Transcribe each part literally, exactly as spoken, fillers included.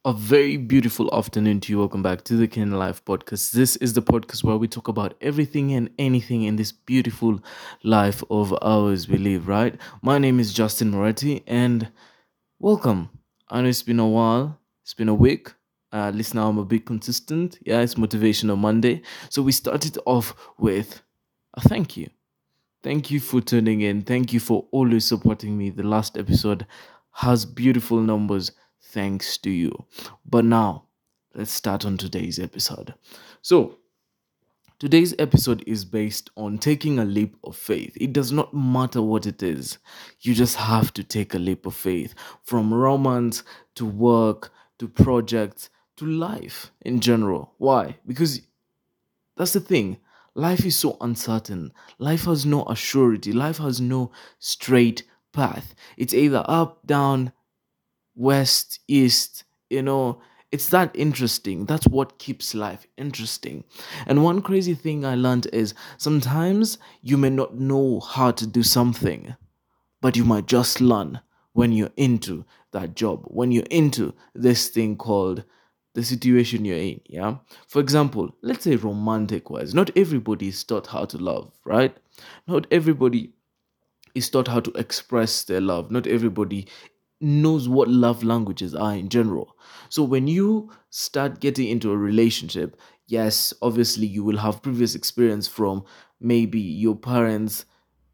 A very beautiful afternoon to you. Welcome back to the Ken Life podcast. This is the podcast where we talk about everything and anything in this beautiful life of ours we live, right? My name is Justin Moretti and welcome. I know it's been a while, it's been a week. Uh, at least now I'm a bit consistent. Yeah, it's Motivational Monday. So we started off with a thank you. Thank you for tuning in. Thank you for always supporting me. The last episode has beautiful numbers thanks to you. But now, let's start on today's episode. So, today's episode is based on taking a leap of faith. It does not matter what it is, you just have to take a leap of faith from romance to work to projects to life in general. Why? Because that's the thing. Life is so uncertain. Life has no assurity. Life has no straight path. It's either up, down, west, east. You know, it's that interesting. That's what keeps life interesting. And one crazy thing I learned is sometimes you may not know how to do something, but you might just learn when you're into that job, when you're into this thing called the situation you're in. Yeah. For example, let's say romantic wise, not everybody is taught how to love, right? Not everybody is taught how to express their love. Not everybody knows what love languages are in general. So when you start getting into a relationship, yes, obviously you will have previous experience from maybe your parents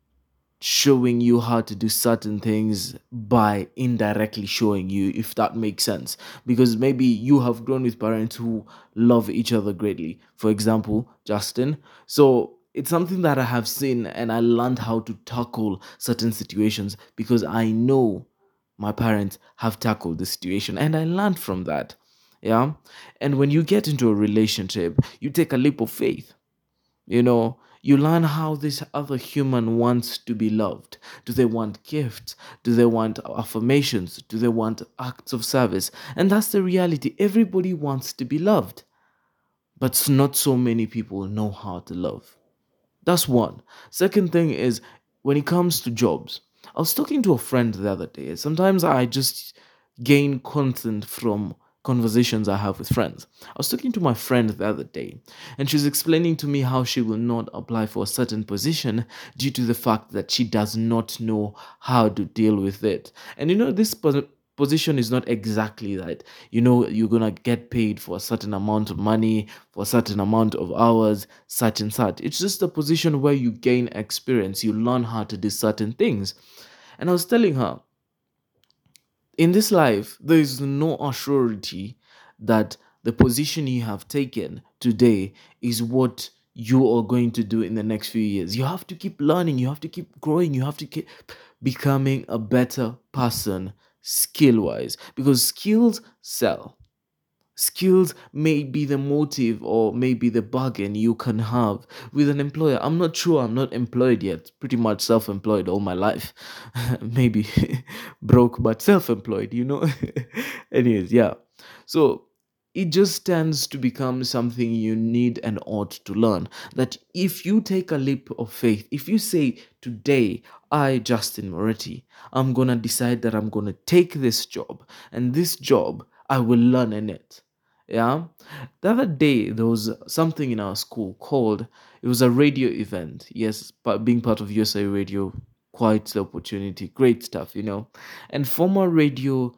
showing you how to do certain things by indirectly showing you, if that makes sense, because maybe you have grown with parents who love each other greatly, for example Justin. So it's something that I have seen, and I learned how to tackle certain situations because I know my parents have tackled the situation and I learned from that. Yeah. And when you get into a relationship, you take a leap of faith. You know, you learn how this other human wants to be loved. Do they want gifts? Do they want affirmations? Do they want acts of service? And that's the reality. Everybody wants to be loved, but not so many people know how to love. That's one. Second thing is when it comes to jobs. I was talking to a friend the other day. Sometimes I just gain content from conversations I have with friends. I was talking to my friend the other day, and she's explaining to me how she will not apply for a certain position due to the fact that she does not know how to deal with it. And you know, this pos- position is not exactly that. You know, you're gonna get paid for a certain amount of money, for a certain amount of hours, such and such. It's just a position where you gain experience, you learn how to do certain things. And I was telling her, in this life, there is no assurity that the position you have taken today is what you are going to do in the next few years. You have to keep learning, you have to keep growing, you have to keep becoming a better person skill wise, because skills sell. Skills may be the motive or maybe the bargain you can have with an employer. I'm not sure, I'm not employed yet, pretty much self employed all my life. Maybe broke, but self employed, you know? Anyways, yeah. So it just tends to become something you need and ought to learn. That if you take a leap of faith, if you say, today, I, Justin Moretti, I'm gonna decide that I'm gonna take this job, and this job, I will learn in it. Yeah. The other day, there was something in our school called, it was a radio event. Yes, but being part of U S A Radio, quite the opportunity. Great stuff, you know. And former radio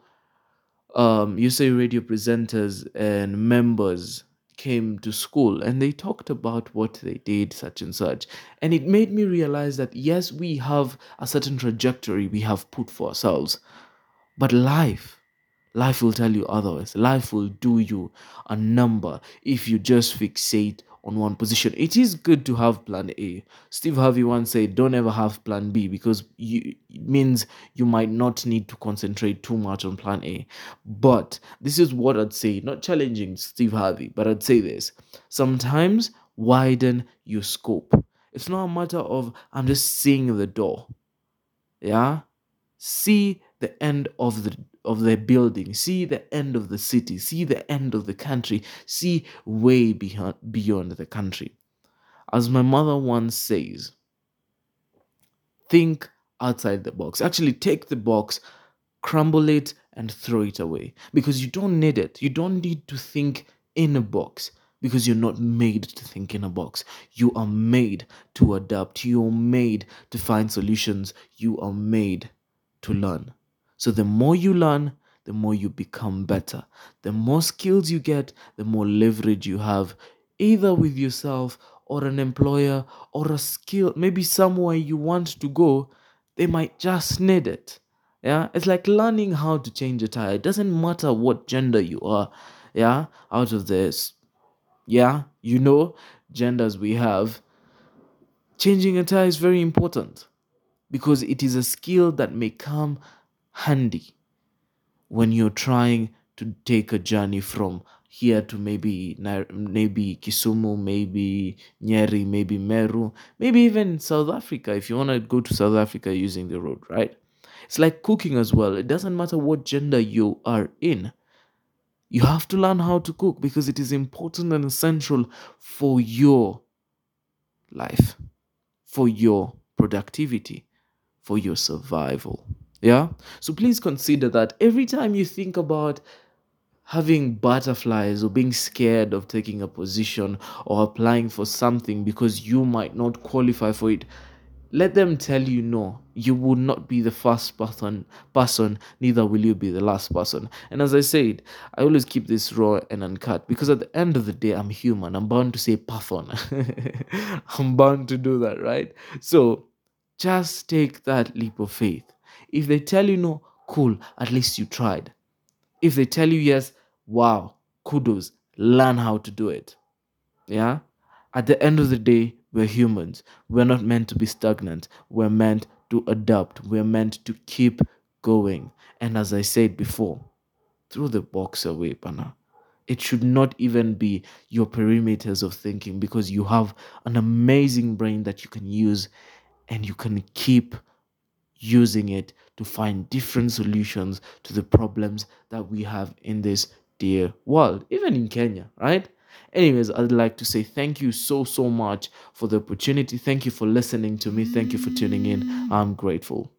um, you say radio presenters and members came to school and they talked about what they did, such and such. And it made me realize that yes, we have a certain trajectory we have put for ourselves, but life, life will tell you otherwise. Life will do you a number if you just fixate on one position. It is good to have plan A. Steve Harvey once said, don't ever have plan B because you, it means you might not need to concentrate too much on plan A. But this is what I'd say, not challenging Steve Harvey, but I'd say this. Sometimes widen your scope. It's not a matter of I'm just seeing the door. Yeah, see the end of the of the building, see the end of the city, see the end of the country, see way beyond beyond the country. As my mother once says, think outside the box. Actually take the box, crumble it and throw it away because you don't need it. You don't need to think in a box because you're not made to think in a box. You are made to adapt. You are made to find solutions. You are made to learn. So the more you learn, the more you become better. The more skills you get, the more leverage you have, either with yourself or an employer or a skill, maybe somewhere you want to go, they might just need it. Yeah, it's like learning how to change a tire. It doesn't matter what gender you are. Yeah, out of this, yeah, you know, genders we have, changing a tire is very important because it is a skill that may come handy when you're trying to take a journey from here to maybe Nai- maybe Kisumu, maybe Nyeri, maybe Meru, maybe even South Africa if you want to go to South Africa using the road, right? It's like cooking as well. It doesn't matter what gender you are in. You have to learn how to cook because it is important and essential for your life, for your productivity, for your survival. Yeah? So please consider that every time you think about having butterflies or being scared of taking a position or applying for something because you might not qualify for it, let them tell you no, you will not be the first person person, neither will you be the last person. And as I said, I always keep this raw and uncut because at the end of the day, I'm human. I'm bound to say pathon. I'm bound to do that, right? So just take that leap of faith. If they tell you no, cool, at least you tried. If they tell you yes, wow, kudos, learn how to do it. Yeah. At the end of the day, we're humans. We're not meant to be stagnant. We're meant to adapt. We're meant to keep going. And as I said before, throw the box away, Pana. It should not even be your perimeters of thinking because you have an amazing brain that you can use and you can keep using it to find different solutions to the problems that we have in this dear world, even in Kenya, right? Anyways, I'd like to say thank you so, so much for the opportunity. Thank you for listening to me. Thank you for tuning in. I'm grateful.